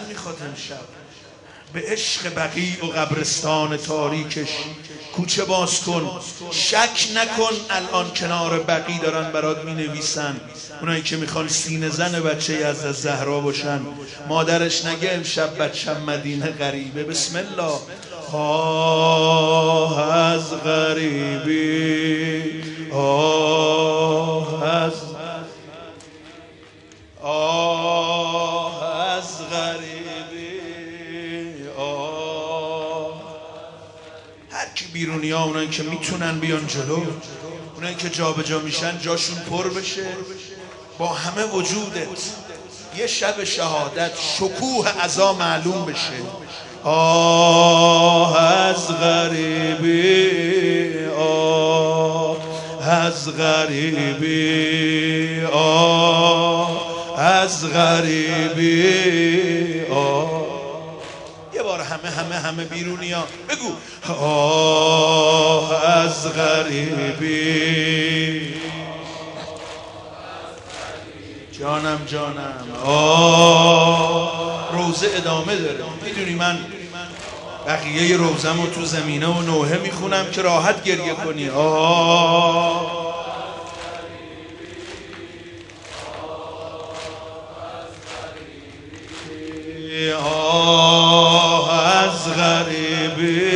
میخواد امشب به عشق بقیع و قبرستان تاریکش کوچه باز کن. شک نکن الان کنار بقیع دارن برات مینویسن، اونایی که میخوان سینه زن بچه از زهرا باشن. مادرش نگه امشب بچم مدینه غریبه. بسم الله. آه از غریبی، آه از غریبی، هر کی بیرونی ها، اونایی که میتونن بیان جلو، اونایی که جا به جا میشن جاشون پر بشه. با همه وجودت یه شب شهادت شکوه عزا معلوم بشه. آه از غریبی، آه از غریبی، آه از غریبی، آه. یه بار همه بیرونی ها بگو. آه از غریبی، جانم جانم. آه روزه ادامه داره. میدونی من بقیه روزم رو تو زمینه و نوحه میخونم که راحت گریه کنی. آه آه از غریبی،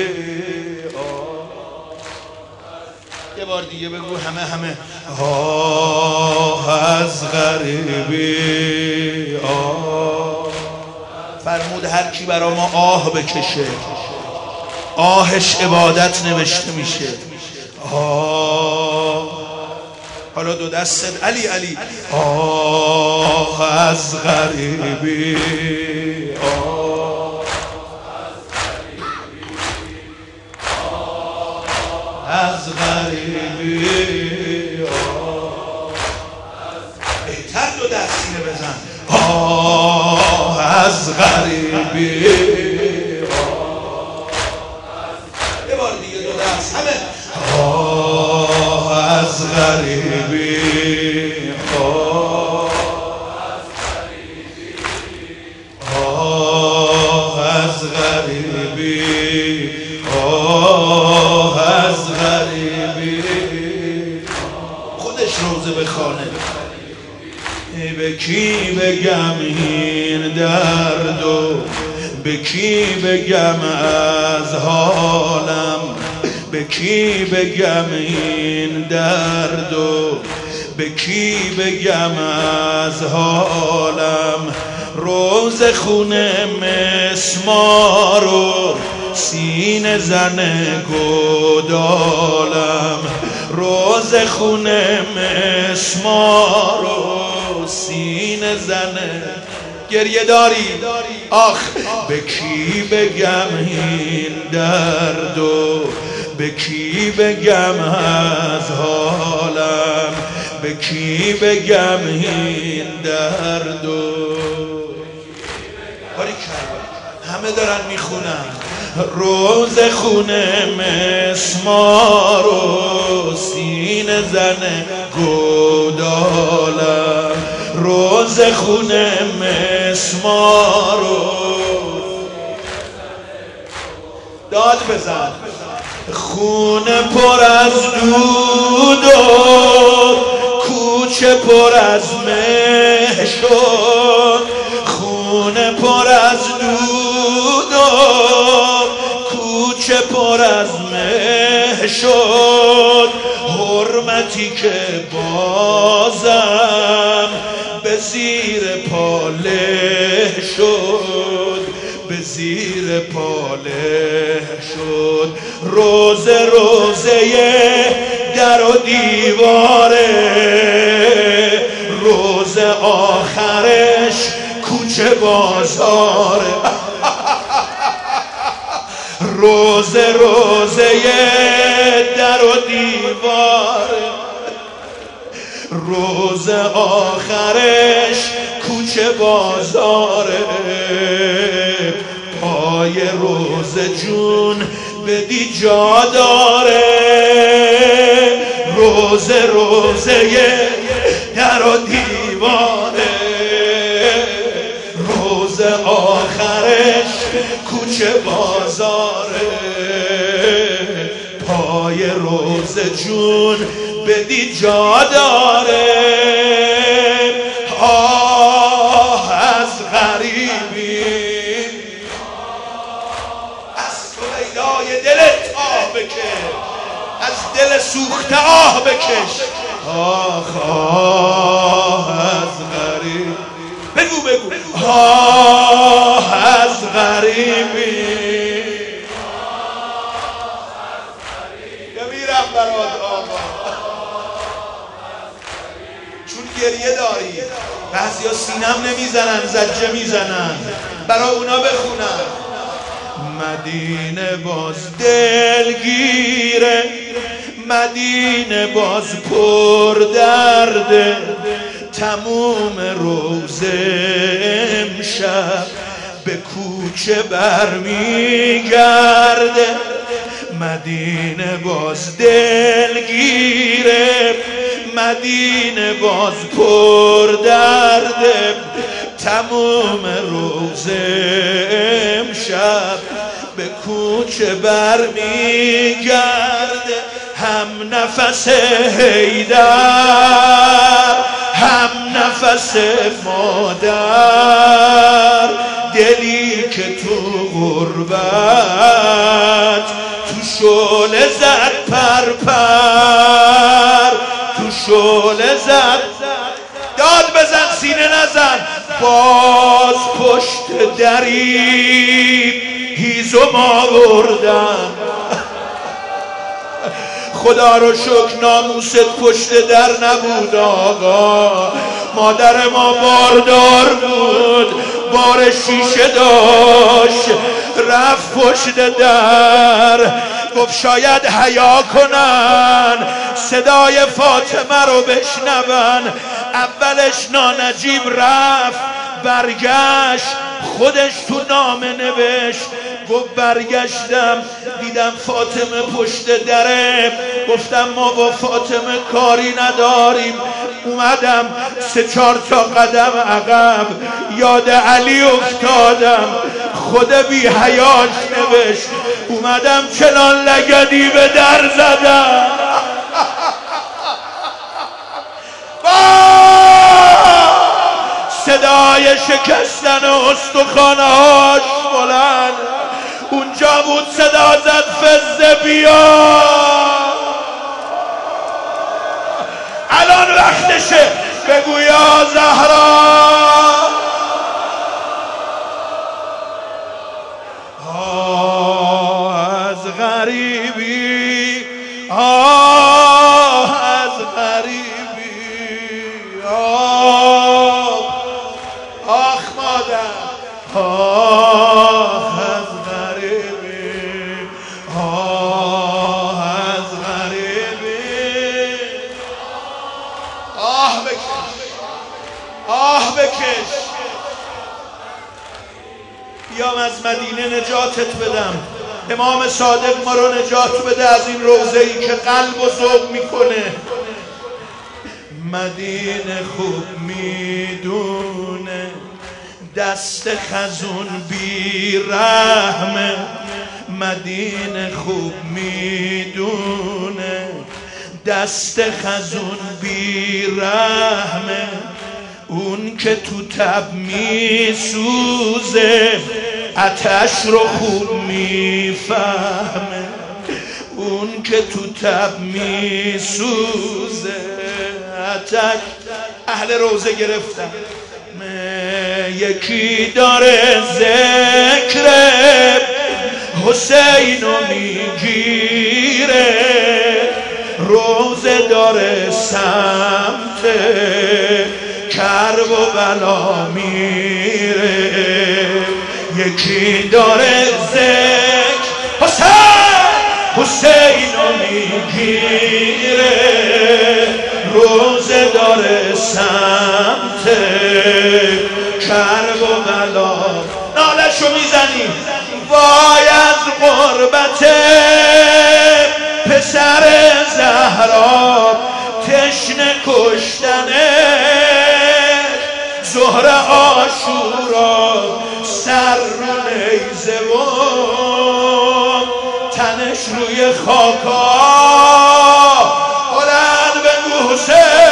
یه بار دیگه بگو همه. آه از غریبی، آه. فرمود هر کی برا ما آه بکشه آهش عبادت نوشته میشه. آه حالا دو دستت علی علی. آه از غریبی، آه از غریبی، بهتر دو دستینه بزن. آه از غریبی، یه بار دیگه دو دست همه. آه از غریبی، آه از غریبی، آه از غریبی. خودش روزه بخوانه. به کی بگم این درد و به کی بگم از حالم، به کی بگم این درد و به کی بگم از حالم. روز خونه مسمار و سینه زن گودالم. روز خونه مسمار و سینه زنه. گریه داری آخ. به کی بگم این درد و به کی بگم از حالم، به کی بگم این درد و همه دارن میخونن. روز خونه مسمار و سینه زن گودالم. روز خونه مسمار و داد بزن. خونه پر از دود و کوچه پر از مه شد. خونه پر از دود و کوچه پر از مه شد. حرمتی که بازم به زیر پاله شد، به زیر پاله شد. روزه در و دیواره، روز آخرش کوچه بازاره. روزه در و دیواره، روز آخرش کوچه بازاره. پای روز جون بدی جا داره. روزه در و دیواره، روز آخر کوچه بازاره پای روزه جون بدی جا داره آه از غریبی از سویدای دلت آه بکش از دل سوخته آه بکش آه از غریب بگو آه از غریبی میرم برات آقا چون گریه داری بعضیا سینم نمیزنن زجه میزنن برای اونا بخونن مدینه باز دلگیره مدینه باز پر درده تموم روزه امشب به کوچه برمیگرده مدینه باز دلگیره مدینه باز پر درده تموم روزه امشب به کوچه برمیگرده هم نفس حیدر هم نفس مادر دلی که تو غربت تو شعله زد پرپر تو شعله زد داد بزن سینه نزن باز پشت دری هیزم آوردن خدا رو شکر ناموست پشت در نبود آقا مادر ما باردار بود بار شیشه داشت رفت پشت در گفت شاید حیا کنن صدای فاطمه رو بشنون اولش نانجیب رفت برگشت خودش تو نامه نوشت گفت برگشتم دیدم فاطمه پشت دره گفتم ما با فاطمه کاری نداریم اومدم 3-4 تا قدم عقب یاد علی افتادم خود بی حیاش نوشت اومدم چنان لگدی به در زدم صدای شکستن استخوانهاش بلند اونجا بود صدا زد فزه بیا الان وقتشه بگو یا زهرا از غریبی از غریبی آخ مادر از غریبی از غریبی بکش بیام از مدینه نجاتت بدم امام صادق ما رو نجات بده از این روزه‌ای که قلب و ذوق میکنه مدینه خوب میدونه دست خزون بی رحمه مدینه خوب میدونه دست خزون بی رحمه اون که تو تب میسوزه آتش رو خوب میفهمه اون که تو تب میسوزه آتش اهل روزه گرفتن یکی داره ذکر حسین رو میگیره روزه داره سمت کرب و بلا میره یکی داره ذکر حسین رو میگیره روزه داره سمت کرب و بلا نالشو میزنی وای از غربت پسر زهرا تشنه کشتنه ظهر عاشورا سر رو نیزه و روی خاکا بلند بگو حسین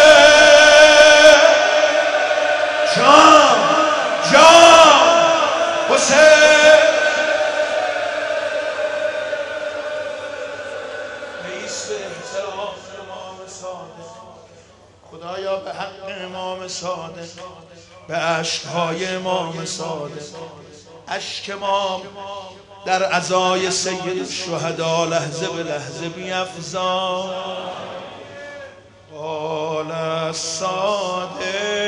جان جان حسین رئیس به احترام امام صادق خدایا به حق امام صادق به عشقهای امام صادق اشک امام در عزای سید الشهدا لحظه به لحظه بیفزا قال الصادق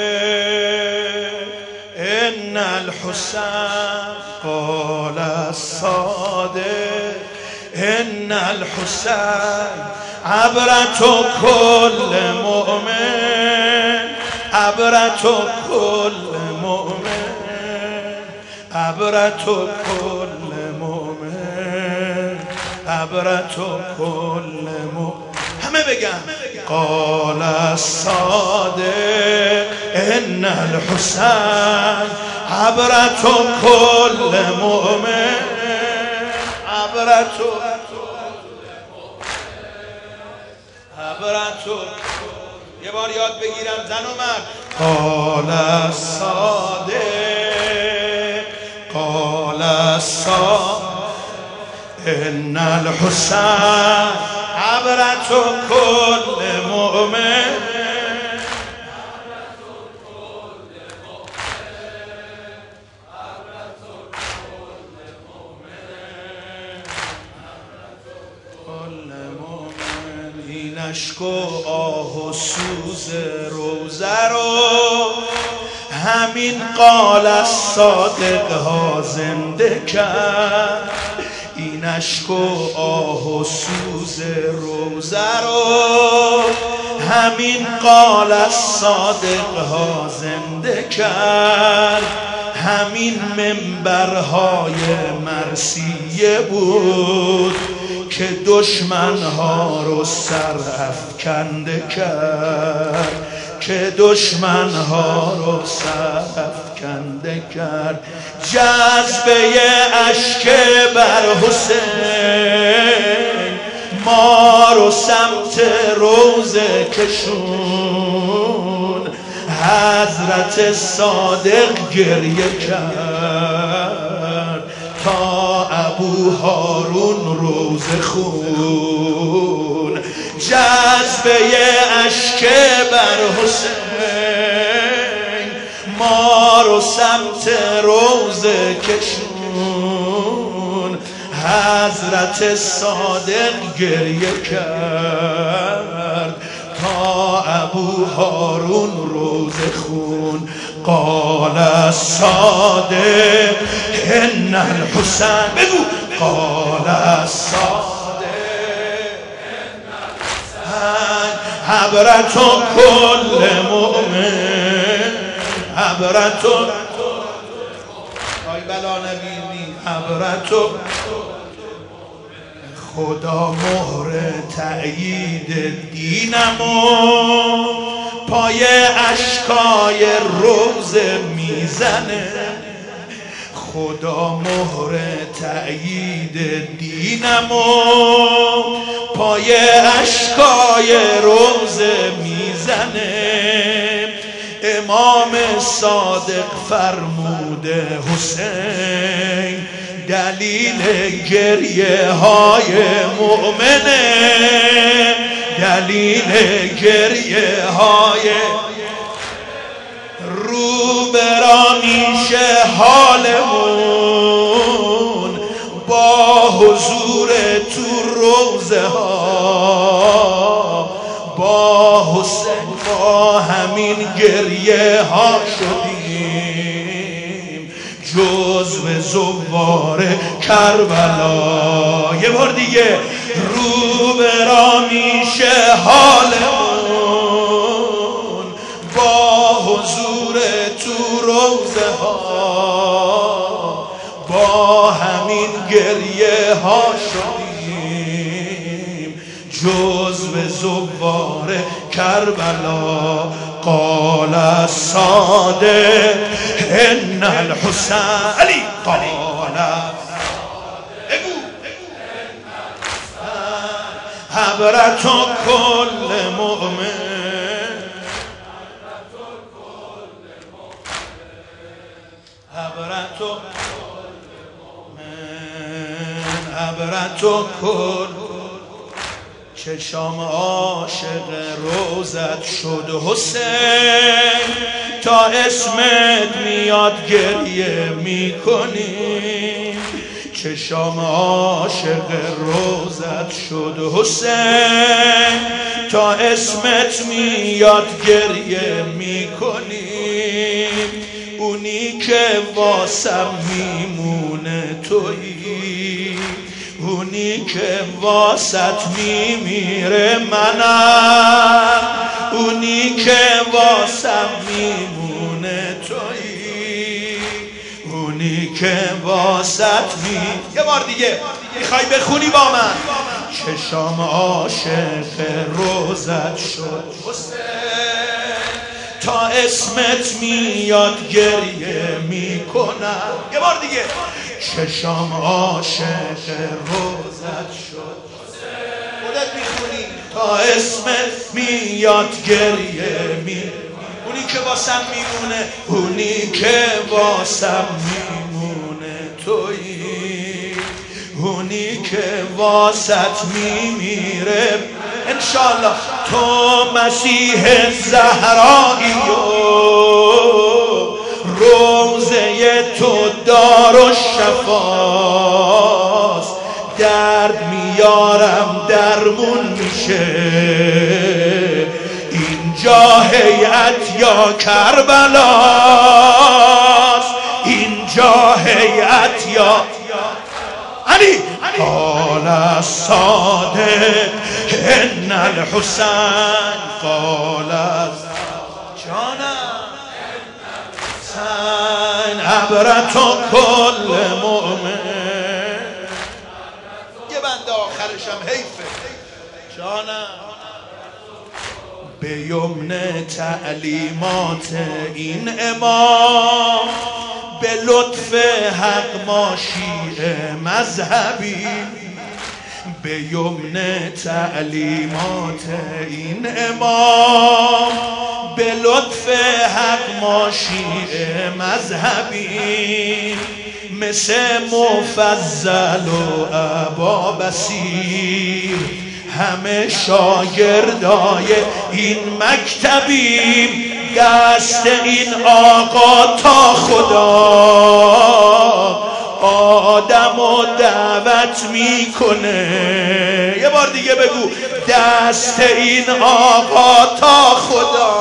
ان الحسین قال الصادق ان الحسین عبرت كل مؤمن عبرت كل مؤمن عبرت كل مؤمن عبرت كل مؤمن همه بگن قال الصادق ان الحسین عبرت كل مؤمن عبرت یه بار یاد بگیرم زن و مرد قال الصادق قال الصادق ان الحسین عبرت كل مؤمن اشک و آه و سوز روزه رو همین قال الصادق ها زنده کرد این اشک و آه و سوز روزه رو همین قال الصادق ها زنده کرد همین منبرهای مرثیه بود که دشمنها رو سر افکنده کرد که دشمنها رو سر افکنده کرد جذبه اشک بر حسین ما رو سمت روزه کشون حضرت صادق گریه کرد تا ابو هارون روزه خون جذبه اشک بر حسین ما رو سمت روزه کشون حضرت صادق گریه کرد تا ابو هارون روزه خون قال الصادق ان الحسین بگو قال الصادق ان الحسین عبرت كل مؤمن عبرت ای بلا نبینی عبرت خدا مهر تأیید دینمو پای اشکای روزه میزنه خدا مهر تأیید دینمو پای اشکای روزه میزنه امام صادق فرموده حسین دلیل گریه های مؤمنه دلیل گریه های رو برا میشه حالمون با حضور تو روزه ها با حسین با همین گریه ها شدیم جزو زوار کربلا یه بار دیگه رو برا میشه حالمون با حضور تو روزه ها با همین گریه ها شدیم جزو زوار کربلا قال الصادق ان الحسین علی قال عبرت کل مؤمن عبرت کل چشام عاشق روزت شد حسین تا اسمت میاد گریه میکنی چشام عاشق روزت شد حسین تا اسمت میاد گریه میکنی اونی که واسم میمونه تویی اونی که واسط میمیره منم اونی که واسم میمونه تویی اونی که واسط یه بار دیگه میخوای بخونی با من چشام عاشق روزت شد تا اسمت میاد گریه میکنم یه بار دیگه چشام عاشق روزت شد خودت میخونی تا اسمت میاد گریه اونی که واسم میمونه اونی که واسم میمونه تویی اونی که واسط میمیره انشالله تو مسیح زهرایی روزه تو دار و شفاست درد میارم درمون میشه اینجا هیئت یا کربلاست اینجا هیئت یا علی قال الصادق ان الحسین قال جانم حسین عبرت کل مؤمن یه بنده آخرشم حیفه جانم به یمن تعلیمات این امام به لطف حق ما شیعه مذهبی به یمن تعلیمات این امام به لطف حق ما شیعه مذهبی مثل مفضل و ابا بصیر همه شاگردای این مکتبیم دست این آقا تا خدا آدم و دعوت میکنه یه بار دیگه بگو دست این آقا تا خدا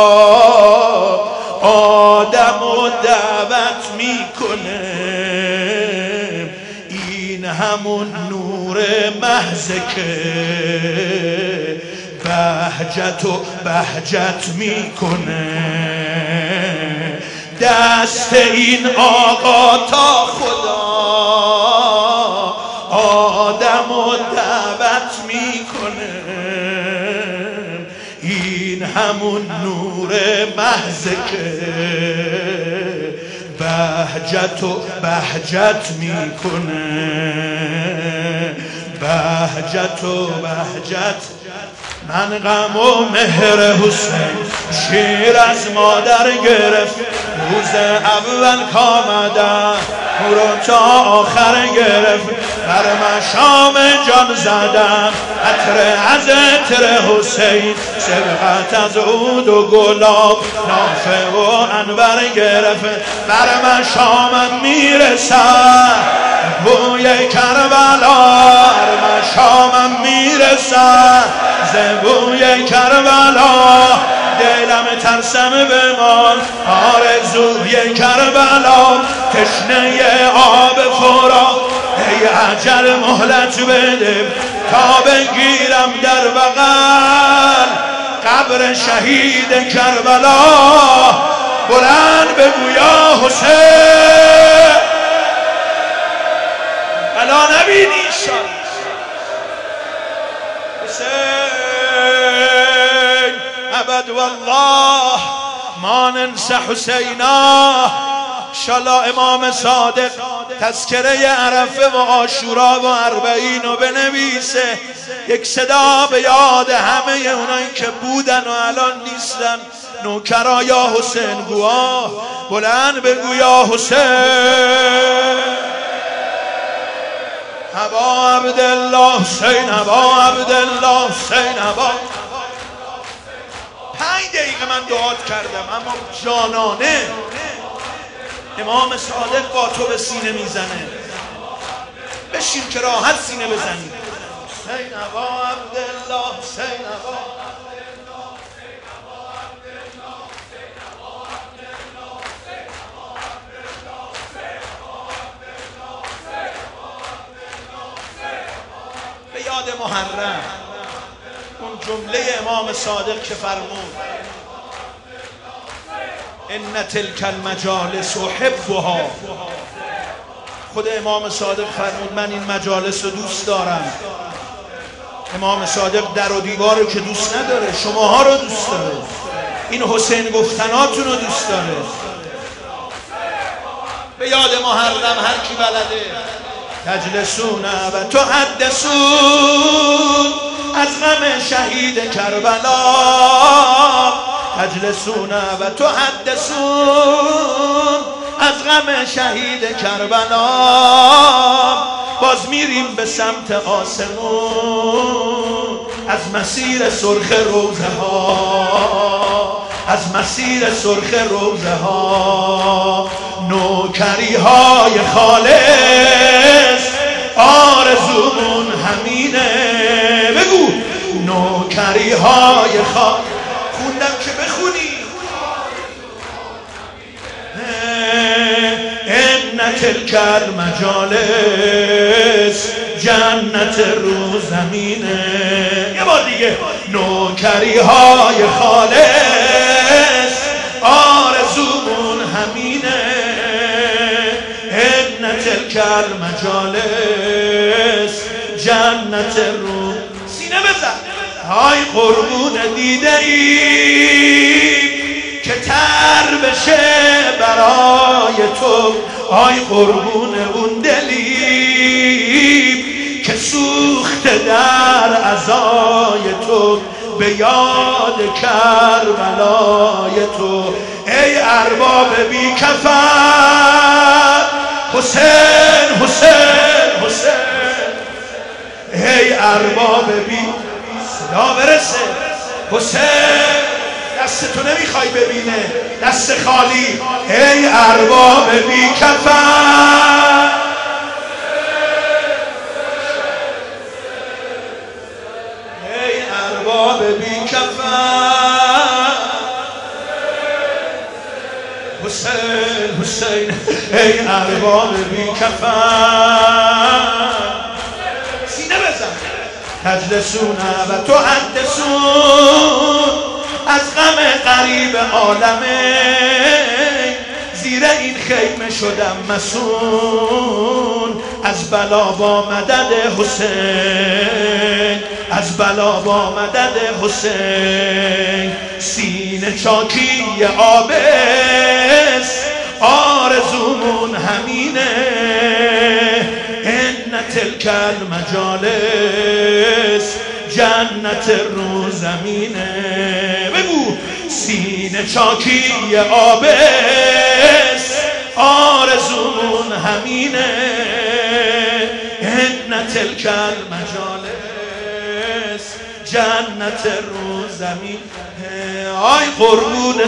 آدم و دعوت میکنه این همون نور محض که بهجت و بهجت میکنه دست این آقا تا خدا آدم و دعوت میکنه این همون نور محض که بهجت و بهجت میکنه بهجت و بهجت من غم و مهر حسین شیر از مادر گرفت روز اول کامدن او رو تا آخر گرفت بر مشام جان زدم عطر از عطر حسین سبقت از عود و گلاب نافه و انبر گرفت بر مشامم میرسد بوی کربلا بر مشامم میرسد زبوی کربلا دلم ترسم بمان آرزوی کربلا تشنه آب فرات ای اجل مهلت بده تا بگیرم در بغل قبر شهید کربلا بلند بگو یا حسین بلا نبینی شان حسین ابد والله ما ننسى حسینا انشالله امام صادق تذکره عرفه و عاشورا و اربعین رو بنویسه، یک صدا به یاد همه اونایی که بودن و الان نیستن. نوکرا یا حسین گواه بلند بگو یا حسین. ابا عبدالله حسین، ابا عبدالله حسین، ابا. 5 دقیقه من دعات کردم اما جانانه امام صادق با تو به سینه میزنه. بشین که راحت سینه بزنی. حسین ابا عبدالله حسین ابا. به یاد محرم اون جمله امام صادق که فرمود ان تلک المجالس احبها. خود امام صادق فرمود من این مجالس رو دوست دارم. امام صادق در و دیوار رو که دوست نداره، شماها رو دوست داره، این حسین گفتناتون رو دوست داره. به یاد محرم هر کی بلده تجلسون و تحدثون از غم شهید کربلا، تجلسون و تحدثون از غم شهید کربلا. باز میریم به سمت آسمون از مسیر سرخ روزه ها، از مسیر سرخ روزه ها. نوکری های خالص آرزومون همینه. بگو نوکری های خالص. خوندم که بخونی. ان تلک المجالس جنت رو زمینه. یه بار دیگه نوکری های خالص آرزومون همینه. ان تلک المجالس جنت رو. سینه بزن. های قربون دیده ای که تر بشه برای تو، آی قربون اون دلی که سوخته در عزای تو، به یاد کربلای تو. ای ارباب بی کفن حسین حسین حسین. ای ارباب بی صدا برسه حسین. دست تو نمیخوای ببینه، دست خالی. ای ارباب بی کفن، ای ارباب بی کفن. حسین حسین. ای ارباب بی کفن. سینه بزن. تجلسون و تحدثون از غم غریب عالمه. زیر این خیمه شدم مسون از بلا با مدد حسین، از بلا با مدد حسین. سینه چاکی آبس آرزومون همینه. ان تلک المجالس جنت رو زمینه. بگو سینه چاکی آبس آرزومون همینه. ان تلک المجالس جنت رو زمینه. آی قربون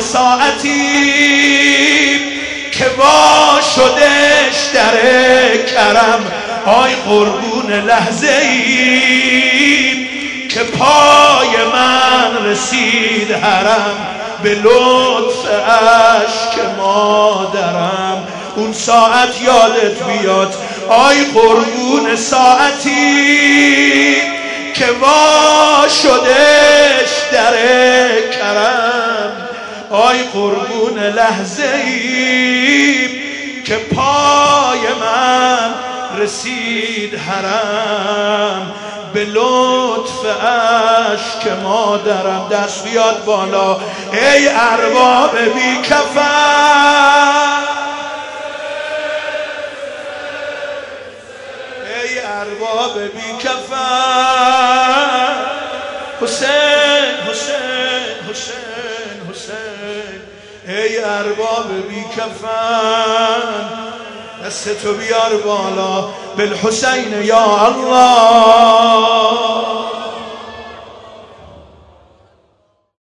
ساعتی که وا شدش در کرم، آی قربون لحظه ای که پای من رسید حرم، به لطف اشک مادرم. اون ساعت یادت بیاد آی قربون ساعتی که وا شدش در کرم، آی قربون لحظه ای که پای من رسید حرم، به لطف اشک مادرم. دست بیاد بالا. ای ارباب بی کفن ارباب بی کفن حسین حسین حسین حسین ای ارباب بی کفن دست تو بیار بالا بالحسین یا الله